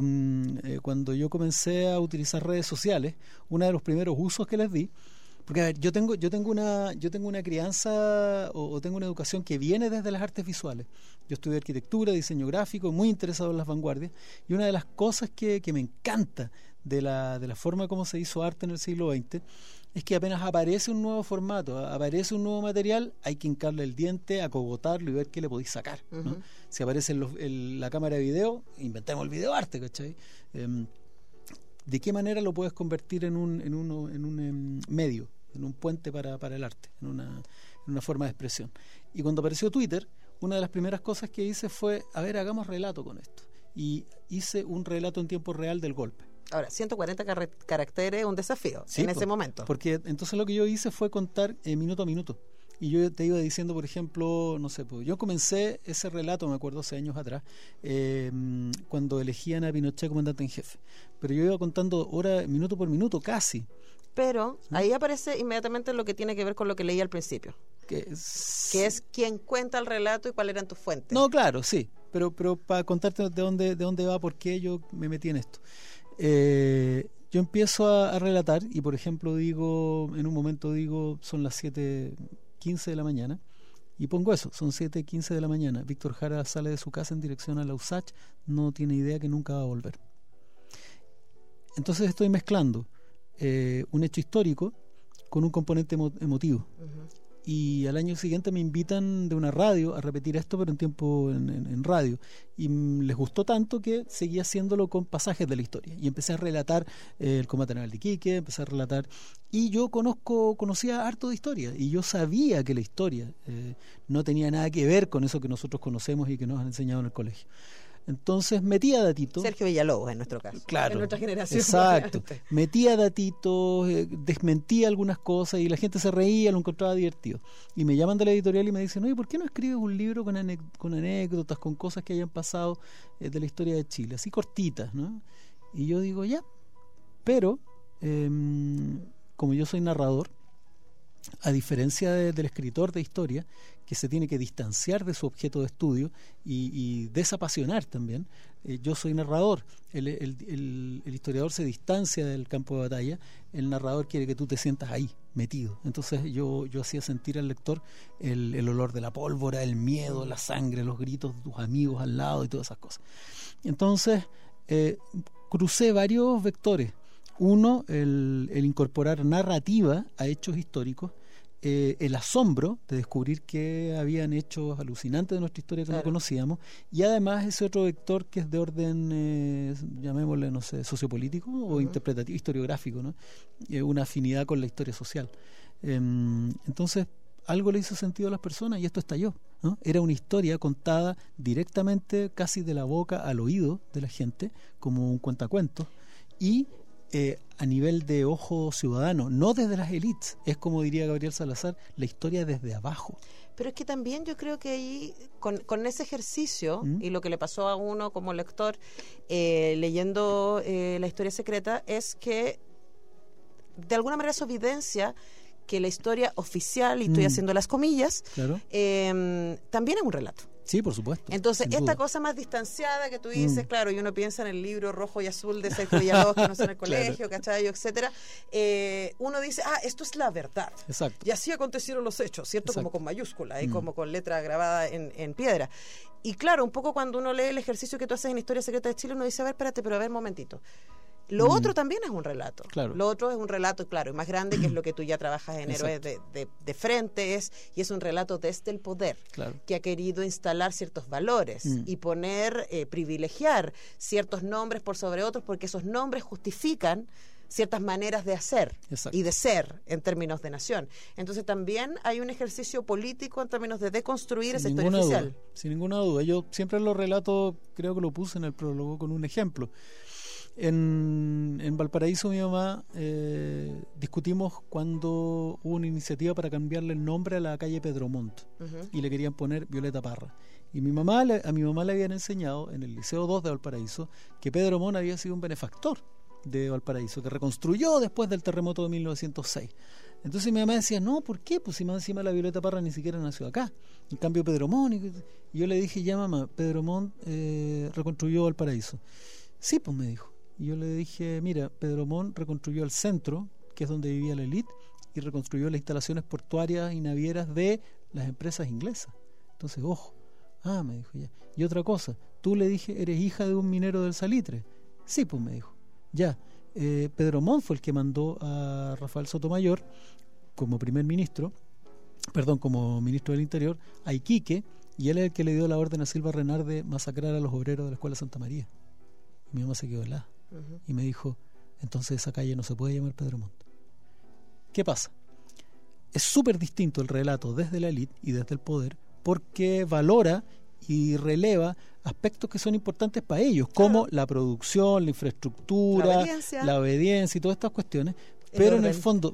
C: yo comencé a utilizar redes sociales, uno de los primeros usos que les di, porque a ver, yo tengo una crianza o tengo una educación que viene desde las artes visuales. Yo estudié arquitectura, diseño gráfico, muy interesado en las vanguardias, y una de las cosas que me encanta de la forma como se hizo arte en el siglo XX es que apenas aparece un nuevo formato, aparece un nuevo material, hay que hincarle el diente, acogotarlo y ver qué le podéis sacar, ¿no? Si aparece la cámara de video, inventemos el videoarte, ¿cachai? ¿De qué manera lo puedes convertir en un medio, en un puente para el arte, en una forma de expresión? Y cuando apareció Twitter, una de las primeras cosas que hice fue, hagamos relato con esto. Y hice un relato en tiempo real del golpe.
B: Ahora, 140 caracteres, un desafío en ese momento.
C: Porque entonces lo que yo hice fue contar minuto a minuto. Y yo te iba diciendo, por ejemplo, no sé, pues yo comencé ese relato, me acuerdo, hace años atrás, cuando elegían a Pinochet comandante en jefe. Pero yo iba contando minuto por minuto, casi.
B: Pero ahí aparece inmediatamente lo que tiene que ver con lo que leí al principio. Que es quién cuenta el relato y cuáles eran tus fuentes.
C: No, claro, sí. Pero para contarte de dónde va, por qué yo me metí en esto. Yo empiezo a relatar y, por ejemplo, en un momento digo, son las 7:15 de la mañana, y pongo eso, son 7:15 de la mañana. Víctor Jara sale de su casa en dirección a la USACH, no tiene idea que nunca va a volver. Entonces estoy mezclando un hecho histórico con un componente emotivo. Y al año siguiente me invitan de una radio a repetir esto, pero en radio. Y les gustó tanto que seguí haciéndolo con pasajes de la historia. Y empecé a relatar el combate naval de Iquique, empecé a relatar. Y yo conocía harto de historia. Y yo sabía que la historia no tenía nada que ver con eso que nosotros conocemos y que nos han enseñado en el colegio. Entonces metía datitos.
B: Sergio Villalobos, en nuestro caso.
C: Claro.
B: En nuestra generación.
C: Exacto. Metía datitos, desmentía algunas cosas y la gente se reía, lo encontraba divertido. Y me llaman de la editorial y me dicen, oye, ¿por qué no escribes un libro con anécdotas, con cosas que hayan pasado de la historia de Chile? Así cortitas, ¿no? Y yo digo, ya. Pero, como yo soy narrador, a diferencia del escritor de historia, que se tiene que distanciar de su objeto de estudio y desapasionar también. Yo soy narrador, el historiador se distancia del campo de batalla, el narrador quiere que tú te sientas ahí, metido. Entonces yo hacía sentir al lector el olor de la pólvora, el miedo, la sangre, los gritos de tus amigos al lado y todas esas cosas. Entonces crucé varios vectores. Uno, el incorporar narrativa a hechos históricos, el asombro de descubrir que habían hechos alucinantes de nuestra historia que no conocíamos, y además ese otro vector que es de orden, llamémosle, no sé, sociopolítico o interpretativo, historiográfico, ¿no? Una afinidad con la historia social. Entonces, algo le hizo sentido a las personas y esto estalló, ¿no? Era una historia contada directamente, casi de la boca al oído de la gente, como un cuentacuentos, y a nivel de ojo ciudadano, no desde las élites, es como diría Gabriel Salazar, la historia desde abajo.
B: Pero es que también yo creo que ahí, con ese ejercicio, y lo que le pasó a uno como lector leyendo La historia secreta, es que de alguna manera eso evidencia que la historia oficial, y estoy haciendo las comillas,
C: claro,
B: también es un relato.
C: Sí, por supuesto.
B: Entonces, esta
C: duda.
B: cosa más distanciada que tú dices, claro, y uno piensa en el libro Rojo y Azul de Sergio Villalobos, que no sé en el colegio, claro, ¿cachai? Etcétera. Uno dice, esto es la verdad.
C: Exacto.
B: Y así acontecieron los hechos, ¿cierto?
C: Exacto.
B: Como con mayúscula y como con letra grabada en piedra. Y claro, un poco cuando uno lee el ejercicio que tú haces en Historia Secreta de Chile, uno dice, a ver, espérate, pero a ver, un momentito. Lo otro también es un relato.
C: Claro. Lo
B: otro es un relato, claro, y más grande, que es lo que tú ya trabajas en Héroes de Frente, y es un relato desde el poder,
C: claro,
B: que ha querido instalar ciertos valores y poner, privilegiar ciertos nombres por sobre otros, porque esos nombres justifican ciertas maneras de hacer. Exacto. Y de ser en términos de nación. Entonces también hay un ejercicio político en términos de deconstruir esa historia oficial.
C: Sin ninguna duda. Yo siempre lo relato, creo que lo puse en el prólogo con un ejemplo. En Valparaíso, mi mamá, discutimos cuando hubo una iniciativa para cambiarle el nombre a la calle Pedro Montt, y le querían poner Violeta Parra. Y a mi mamá le habían enseñado en el Liceo 2 de Valparaíso que Pedro Montt había sido un benefactor de Valparaíso, que reconstruyó después del terremoto de 1906. Entonces mi mamá decía, no, ¿por qué? Pues si más encima la Violeta Parra ni siquiera nació acá. En cambio Pedro Montt, y yo le dije, ya mamá, Pedro Montt reconstruyó Valparaíso. Sí, pues me dijo. Y yo le dije, mira, Pedro Montt reconstruyó el centro, que es donde vivía la élite, y reconstruyó las instalaciones portuarias y navieras de las empresas inglesas. Entonces, ojo. Me dijo ya. Y otra cosa, tú, le dije, eres hija de un minero del Salitre. Sí, pues me dijo. Ya, Pedro Montt fue el que mandó a Rafael Sotomayor como ministro del Interior, a Iquique, y él es el que le dio la orden a Silva Renard de masacrar a los obreros de la Escuela Santa María. Y mi mamá se quedó helada. Y me dijo, entonces esa calle no se puede llamar Pedro Montt. ¿Qué pasa? Es súper distinto el relato desde la élite y desde el poder, porque valora y releva aspectos que son importantes para ellos, como la producción, la infraestructura, la obediencia y todas estas cuestiones. Pero en el fondo,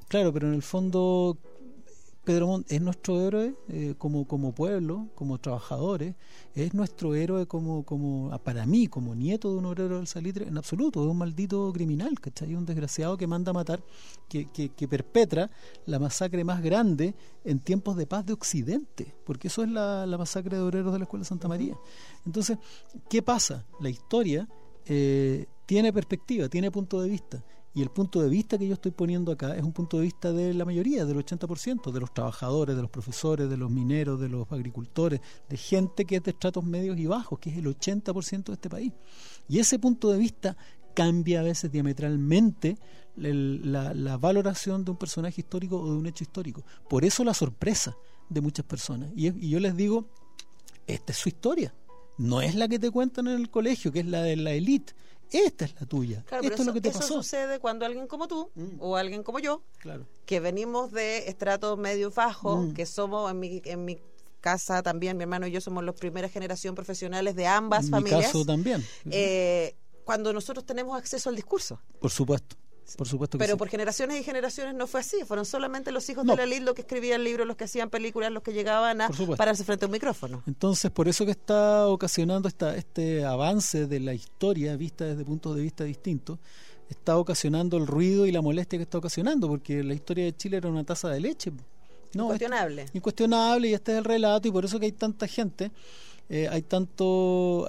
C: Pedro Montt es nuestro héroe como pueblo, como trabajadores, es nuestro héroe para mí, como nieto de un obrero del Salitre, en absoluto, es un maldito criminal, ¿cachai? Un desgraciado que manda a matar, que perpetra la masacre más grande en tiempos de paz de Occidente, porque eso es la masacre de obreros de la Escuela Santa María. Entonces, ¿qué pasa? La historia tiene perspectiva, tiene punto de vista. Y el punto de vista que yo estoy poniendo acá es un punto de vista de la mayoría, del 80%, de los trabajadores, de los profesores, de los mineros, de los agricultores, de gente que es de estratos medios y bajos, que es el 80% de este país. Y ese punto de vista cambia a veces diametralmente la valoración de un personaje histórico o de un hecho histórico. Por eso la sorpresa de muchas personas. Y yo les digo, esta es su historia. No es la que te cuentan en el colegio, que es la de la élite. Esta es la tuya.
B: Claro,
C: esto es lo que te
B: eso
C: pasó.
B: Sucede cuando alguien como tú o alguien como yo,
C: claro,
B: que venimos de estratos medio bajos, que somos en mi casa también, mi hermano y yo somos los primeras generación profesionales de ambas familias.
C: En mi caso también.
B: Cuando nosotros tenemos acceso al discurso.
C: Por supuesto que
B: pero
C: sí.
B: Por generaciones y generaciones no fue así, fueron solamente los hijos de la élite los que escribían libros, los que hacían películas, los que llegaban a pararse frente a un micrófono.
C: Entonces, por eso que está ocasionando este avance de la historia vista desde puntos de vista distintos, está ocasionando el ruido y la molestia que está ocasionando, porque la historia de Chile era una taza de leche. No,
B: Incuestionable.
C: Incuestionable, y este es el relato, y por eso que hay tanta gente, hay tanto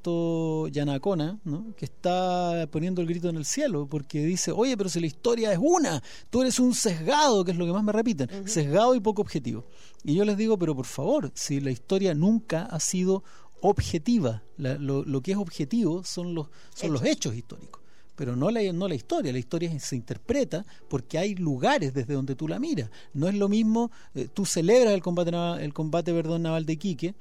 C: Yanacona, ¿no?, que está poniendo el grito en el cielo, porque dice, oye, pero si la historia es una, tú eres un sesgado, que es lo que más me repiten, sesgado y poco objetivo. Y yo les digo, pero por favor, si la historia nunca ha sido objetiva, lo que es objetivo son los hechos históricos, pero no la historia. La historia se interpreta porque hay lugares desde donde tú la miras. No es lo mismo, tú celebras el combate naval de Iquique,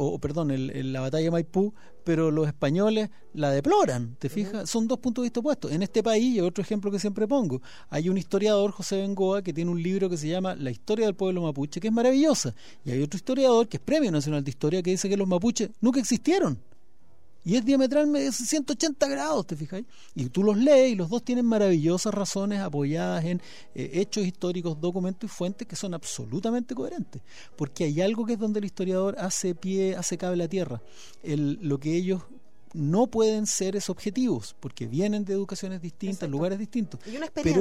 C: la batalla de Maipú, pero los españoles la deploran, ¿te fijas? Son dos puntos de vista opuestos. En este país, y otro ejemplo que siempre pongo, hay un historiador, José Bengoa, que tiene un libro que se llama La historia del pueblo mapuche, que es maravillosa, y hay otro historiador, que es Premio Nacional de Historia, que dice que los mapuches nunca existieron. Y es diametralmente 180 grados, ¿te fijas? Y tú los lees y los dos tienen maravillosas razones apoyadas en hechos históricos, documentos y fuentes que son absolutamente coherentes. Porque hay algo que es donde el historiador hace cable a tierra. Lo que ellos no pueden ser es objetivos, porque vienen de educaciones distintas, exacto, lugares distintos.
B: Y una experiencia.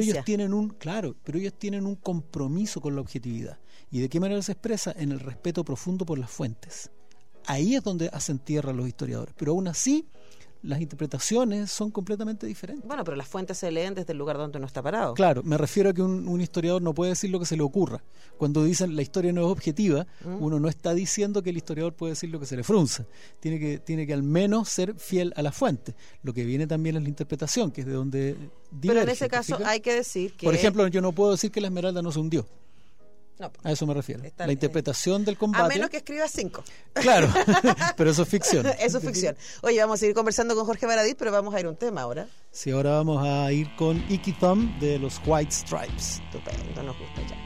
C: Pero ellos tienen un compromiso con la objetividad. ¿Y de qué manera se expresa? En el respeto profundo por las fuentes. Ahí es donde hacen tierra los historiadores, pero aún así las interpretaciones son completamente diferentes.
B: Bueno, pero las fuentes se leen desde el lugar donde uno está parado.
C: Claro, me refiero a que un historiador no puede decir lo que se le ocurra. Cuando dicen la historia no es objetiva, uno no está diciendo que el historiador puede decir lo que se le frunza. Tiene que al menos ser fiel a la fuente. Lo que viene también es la interpretación, que es de donde diverge.
B: Pero en ese caso hay que decir que...
C: Por ejemplo, yo no puedo decir que la Esmeralda no se hundió. No, a eso me refiero. La interpretación del combate.
B: A menos que escriba 5.
C: Claro, pero eso es ficción.
B: Eso es ficción. Oye, vamos a seguir conversando con Jorge Baradit, pero vamos a ir a un tema ahora.
C: Sí, ahora vamos a ir con Icky Thumb de los White Stripes.
B: Estupendo, nos gusta ya.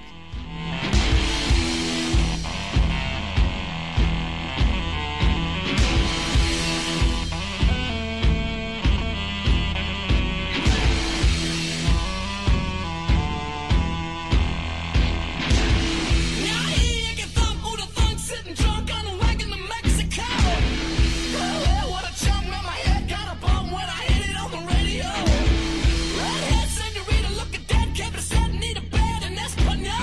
G: Senorita, look at that, kept it set, need a bed, and that's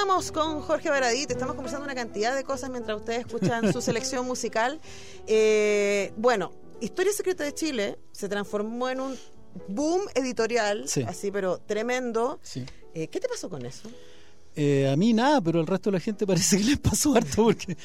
B: Continuamos con Jorge Baradit. Estamos conversando una cantidad de cosas mientras ustedes escuchan su selección musical. Bueno, Historia Secreta de Chile se transformó en un boom editorial,
C: sí,
B: así pero tremendo.
C: Sí.
B: ¿Qué te pasó con eso?
C: A mí nada, pero al resto de la gente parece que les pasó harto, porque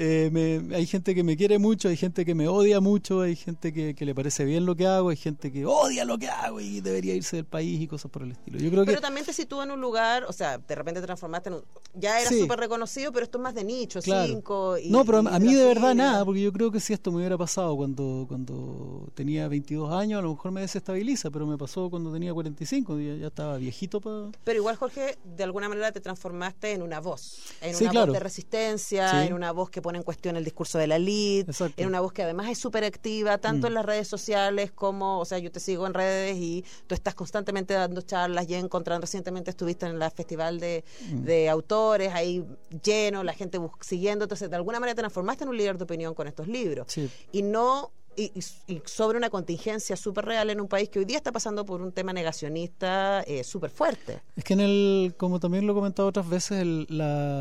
C: hay gente que me quiere mucho, hay gente que me odia mucho, hay gente que le parece bien lo que hago, hay gente que odia lo que hago y debería irse del país y cosas por el estilo. Yo creo
B: pero también te sitúa en un lugar, o sea, de repente te transformaste en ya eras súper reconocido, pero esto es más de nicho,
C: claro.
B: 5 y,
C: no, pero a mí de verdad
B: vida.
C: nada, porque yo creo que si esto me hubiera pasado cuando tenía 22 años, a lo mejor me desestabiliza, pero me pasó cuando tenía 45, ya estaba viejito para...
B: Pero igual, Jorge, de alguna manera te transformaste en una voz, en
C: sí,
B: una
C: claro,
B: voz de resistencia,
C: sí,
B: en una voz que pone en cuestión el discurso de la elite,
C: exacto,
B: en una voz que además es súper activa, tanto en las redes sociales como, o sea, yo te sigo en redes y tú estás constantemente dando charlas y encontrando, recientemente estuviste en el festival de autores, ahí lleno, la gente siguiendo, entonces de alguna manera te transformaste en un líder de opinión con estos libros.
C: sí.
B: Y no... Y sobre una contingencia súper real en un país que hoy día está pasando por un tema negacionista súper fuerte.
C: Es que como también lo he comentado otras veces, y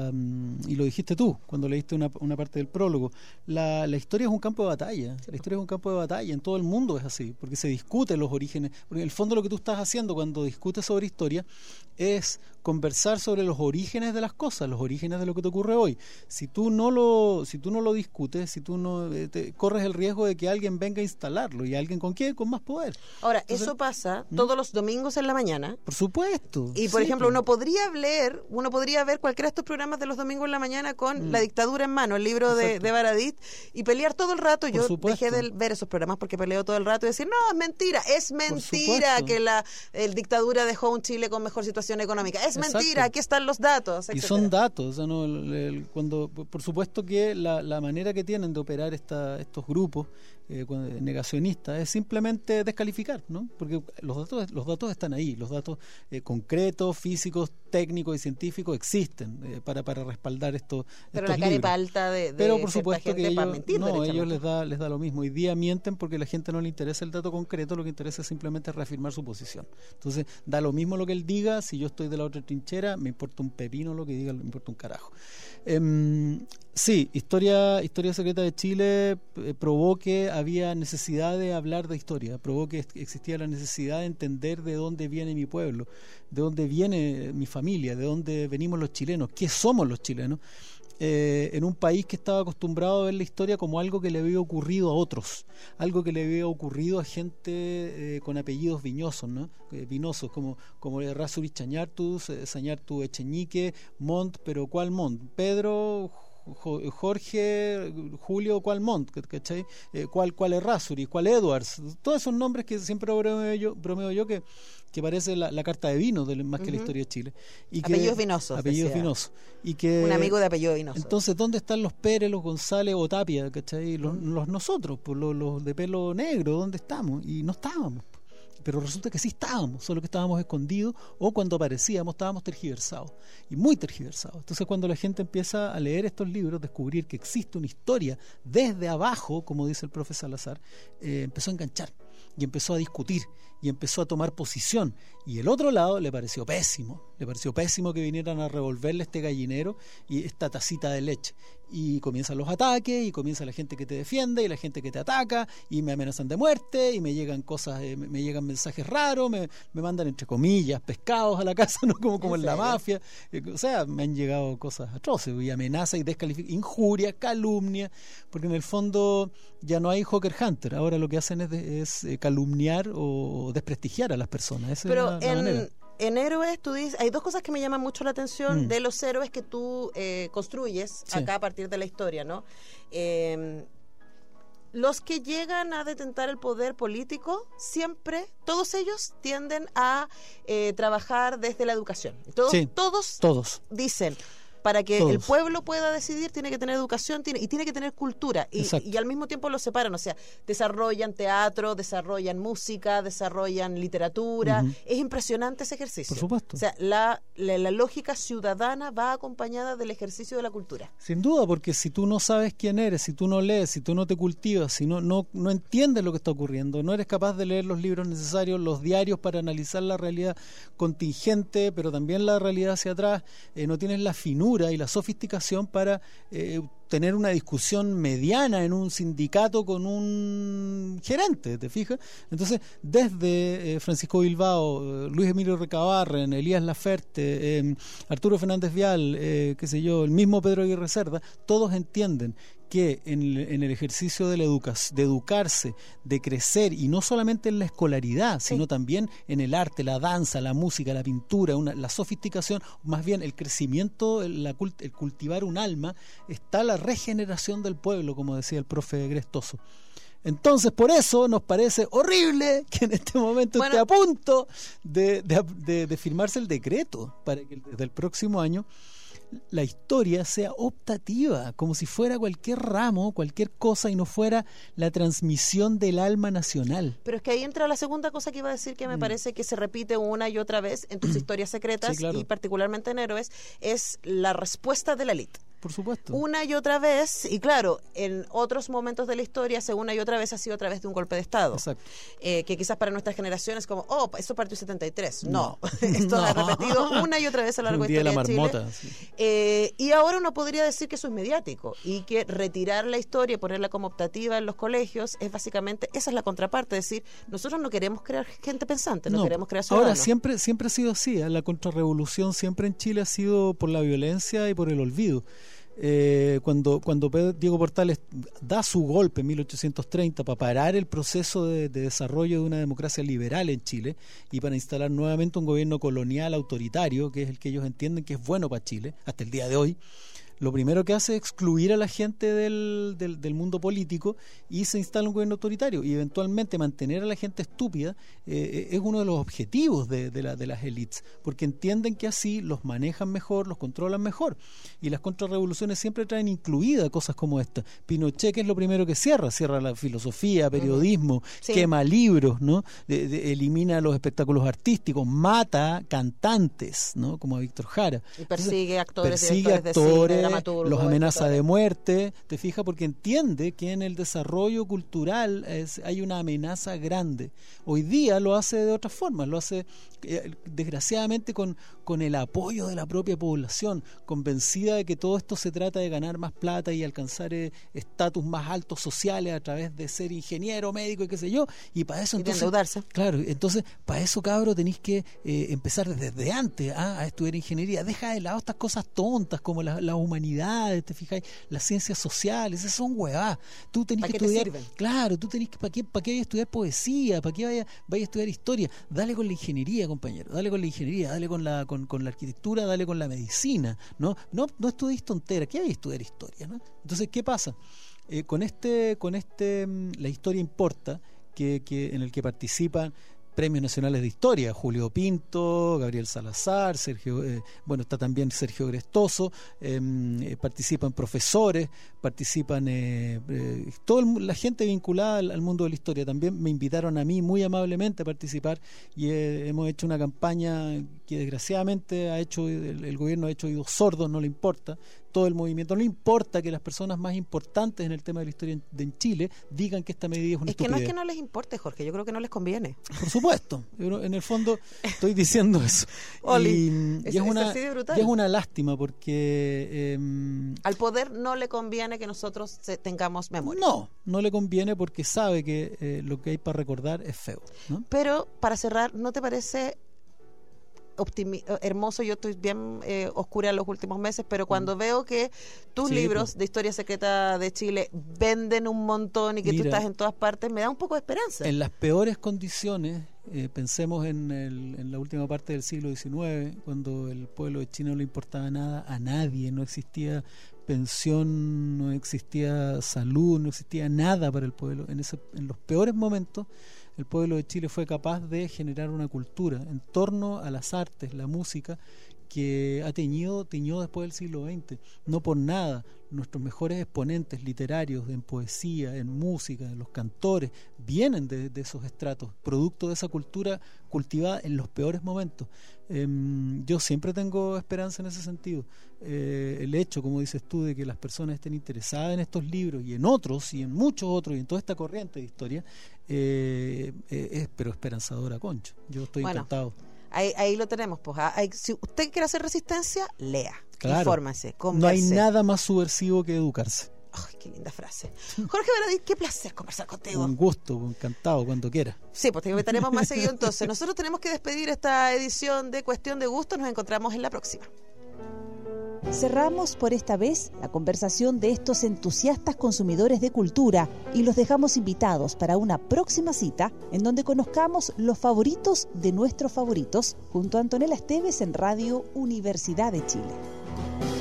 C: lo dijiste tú cuando leíste una parte del prólogo, la historia es un campo de batalla. La historia es un campo de batalla, en todo el mundo es así, porque se discuten los orígenes. Porque en el fondo lo que tú estás haciendo cuando discutes sobre historia es conversar sobre los orígenes de las cosas, los orígenes de lo que te ocurre hoy. Si tú no lo discutes, si tú no corres el riesgo de que alguien venga a instalarlo, y alguien con quién, con más poder.
B: Ahora, entonces, eso pasa todos los domingos en la mañana.
C: Por supuesto.
B: Y por ejemplo, uno podría ver cualquiera de estos programas de los domingos en la mañana con La dictadura en mano, el libro de Baradit, y pelear todo el rato. Yo dejé de ver esos programas porque peleo todo el rato y decir, no, es mentira que la dictadura dejó un Chile con mejor situación económica. Es mentira, aquí están los datos, etcétera.
C: Y son datos, o sea, por supuesto que la manera que tienen de operar estos grupos negacionistas es simplemente descalificar, ¿no? Porque los datos están ahí, los datos concretos, físicos, técnicos y científicos existen para respaldar estos
B: pero
C: estos
B: la
C: libros.
B: Carepa de
C: pero por supuesto que ellos les da lo mismo. Hoy día mienten porque a la gente no le interesa el dato concreto, lo que interesa es simplemente reafirmar su posición. Entonces da lo mismo lo que él diga, si yo estoy de la otra trinchera, me importa un pepino lo que diga, me importa un carajo. Sí, Historia Secreta de Chile probó que había necesidad de hablar de historia, probó que existía la necesidad de entender de dónde viene mi pueblo, de dónde viene mi familia, de dónde venimos los chilenos, qué somos los chilenos, en un país que estaba acostumbrado a ver la historia como algo que le había ocurrido a otros, algo que le había ocurrido a gente con apellidos viñosos, ¿no? Vinosos, como Errázuriz Chañartu, Sañartu Echeñique, Montt, pero ¿cuál Montt? Pedro, Jorge, Julio, ¿cuál Montt? ¿Cachai? ¿Cuál Errázuriz? ¿Cuál Edwards? Todos esos nombres que siempre bromeo yo que parece la carta de vino más que la historia de Chile. Y
B: apellidos vinosos.
C: Y que,
B: un amigo de apellido vinoso.
C: Entonces, ¿dónde están los Pérez, los González o Tapia? ¿Cachai? Los nosotros, pues, los de pelo negro, ¿dónde estamos? Y no estábamos. Pero resulta que sí estábamos, solo que estábamos escondidos, o cuando aparecíamos estábamos tergiversados, y muy tergiversados. Entonces cuando la gente empieza a leer estos libros, descubrir que existe una historia desde abajo, como dice el profe Salazar, empezó a enganchar y empezó a discutir y empezó a tomar posición, y el otro lado le pareció pésimo que vinieran a revolverle este gallinero y esta tacita de leche, y comienzan los ataques y comienza la gente que te defiende y la gente que te ataca y me amenazan de muerte y me llegan cosas, me llegan mensajes raros, me mandan entre comillas pescados a la casa, no como en la mafia, o sea, me han llegado cosas atroces y amenaza y descalifica, injuria, calumnia, porque en el fondo ya no hay Joker Hunter, ahora lo que hacen es calumniar o desprestigiar a las personas. Esa
B: pero
C: es la manera.
B: En Héroes, tú dices, hay dos cosas que me llaman mucho la atención de los héroes que tú construyes acá a partir de la historia, ¿no? Los que llegan a detentar el poder político, siempre, todos ellos tienden a trabajar desde la educación. Todos dicen, para que
C: Todos.
B: el pueblo pueda decidir, tiene que tener educación y tiene que tener cultura. Y al mismo tiempo los separan, o sea, desarrollan teatro, desarrollan música, desarrollan literatura. Es impresionante ese ejercicio.
C: Por supuesto.
B: O sea, la lógica ciudadana va acompañada del ejercicio de la cultura.
C: Sin duda, porque si tú no sabes quién eres, si tú no lees, si tú no te cultivas, si no entiendes lo que está ocurriendo, no eres capaz de leer los libros necesarios, los diarios para analizar la realidad contingente, pero también la realidad hacia atrás, no tienes la finura y la sofisticación para tener una discusión mediana en un sindicato con un gerente, ¿te fijas? Entonces, desde Francisco Bilbao, Luis Emilio Recabarren, Elías Laferte, Arturo Fernández Vial, qué sé yo, el mismo Pedro Aguirre Cerda, todos entienden que en el ejercicio de de educarse, de crecer, y no solamente en la escolaridad, sino también en el arte, la danza, la música, la pintura, la sofisticación, más bien el crecimiento, el cultivar un alma, está la regeneración del pueblo, como decía el profe Grestoso. Entonces, por eso nos parece horrible que en este momento esté a punto de firmarse el decreto para que desde el próximo año la historia sea optativa, como si fuera cualquier ramo, cualquier cosa, y no fuera la transmisión del alma nacional.
B: Pero es que ahí entra la segunda cosa que iba a decir, que me parece que se repite una y otra vez en tus historias secretas, sí, claro, y particularmente en Héroes, es la respuesta de la élite.
C: Por supuesto.
B: Una y otra vez, y claro, en otros momentos de la historia, una y otra vez ha sido a través de un golpe de Estado.
C: Exacto.
B: Que quizás para nuestra generación es como, esto partió en 73. No. Esto ha repetido una y otra vez a lo largo de la historia de
C: marmota,
B: Chile.
C: Sí.
B: Y ahora uno podría decir que eso es mediático y que retirar la historia y ponerla como optativa en los colegios es básicamente, esa es la contraparte, es decir, nosotros no queremos crear gente pensante, no queremos crear ciudadanos.
C: Ahora, siempre ha sido así, la contrarrevolución siempre en Chile ha sido por la violencia y por el olvido. Cuando Diego Portales da su golpe en 1830 para parar el proceso de desarrollo de una democracia liberal en Chile y para instalar nuevamente un gobierno colonial autoritario, que es el que ellos entienden que es bueno para Chile hasta el día de hoy, lo primero que hace es excluir a la gente del mundo político y se instala un gobierno autoritario, y eventualmente mantener a la gente estúpida es uno de los objetivos de las élites, porque entienden que así los manejan mejor, los controlan mejor, y las contrarrevoluciones siempre traen incluidas cosas como esta. Pinochet, que es lo primero que cierra la filosofía, periodismo, sí, quema libros, ¿no? Elimina los espectáculos artísticos, mata cantantes, ¿no? Como a Víctor Jara.
B: Y persigue actores,
C: los amenaza de muerte, te fijas, porque entiende que en el desarrollo cultural hay una amenaza grande. Hoy día lo hace de otras formas, lo hace desgraciadamente con el apoyo de la propia población, convencida de que todo esto se trata de ganar más plata y alcanzar estatus más altos sociales a través de ser ingeniero, médico y qué sé yo, y para eso entonces,
B: endeudarse.
C: Claro, entonces para eso, cabro, tenéis que empezar desde antes a estudiar ingeniería. Deja de lado estas cosas tontas como las humanidades, te fijáis, las ciencias sociales, esas son huevadas. Tú tenés que estudiar, claro, tú tenés que, ¿para qué vayas a estudiar poesía? ¿Para qué vayas a estudiar historia? Dale con la ingeniería, compañero, dale con la ingeniería, dale con la arquitectura, dale con la medicina, no estudies tonteras. ¿Qué hay a estudiar historia, no? Entonces, ¿qué pasa? Con La Historia Importa, que en el que participan premios nacionales de historia, Julio Pinto, Gabriel Salazar, Sergio, está también Sergio Grestoso, participan profesores, participan toda la gente vinculada al mundo de la historia. También me invitaron a mí muy amablemente a participar, y hemos hecho una campaña que desgraciadamente el gobierno ha hecho oídos sordos, no le importa. Todo el movimiento, no le importa que las personas más importantes en el tema de la historia en Chile digan que esta medida es una estupidez.
B: No es que no les importe, Jorge, yo creo que no les conviene.
C: Por supuesto, en el fondo estoy diciendo eso.
B: Oli,
C: y es una lástima porque
B: al poder no le conviene que nosotros tengamos memoria.
C: No le conviene porque sabe que lo que hay para recordar es feo, ¿no?
B: Pero para cerrar, ¿no te parece hermoso? Yo estoy bien oscura en los últimos meses, pero cuando veo que tus libros de historia secreta de Chile venden un montón y que tú estás en todas partes, me da un poco de esperanza.
C: En las peores condiciones, pensemos en la última parte del siglo XIX, cuando el pueblo de China no le importaba nada a nadie, no existía pensión, no existía salud, no existía nada para el pueblo. En los peores momentos, el pueblo de Chile fue capaz de generar una cultura en torno a las artes, la música, que ha teñido después del siglo XX. No por nada nuestros mejores exponentes literarios en poesía, en música, los cantores, vienen de esos estratos, producto de esa cultura cultivada en los peores momentos. Yo siempre tengo esperanza en ese sentido. El hecho, como dices tú, de que las personas estén interesadas en estos libros y en otros, y en muchos otros, y en toda esta corriente de historia, es pero esperanzadora, Concho. Yo estoy encantado.
B: Ahí lo tenemos, pues. Si usted quiere hacer resistencia, lea,
C: claro,
B: infórmese, converse.
C: No hay nada más subversivo que educarse.
B: Ay, qué linda frase. Jorge Baradit, qué placer conversar contigo.
C: Un gusto, encantado, cuando quiera.
B: Sí, pues te invitaremos más seguido entonces. Nosotros tenemos que despedir esta edición de Cuestión de Gusto. Nos encontramos en la próxima.
A: Cerramos por esta vez la conversación de estos entusiastas consumidores de cultura y los dejamos invitados para una próxima cita en donde conozcamos los favoritos de nuestros favoritos junto a Antonella Esteves en Radio Universidad de Chile.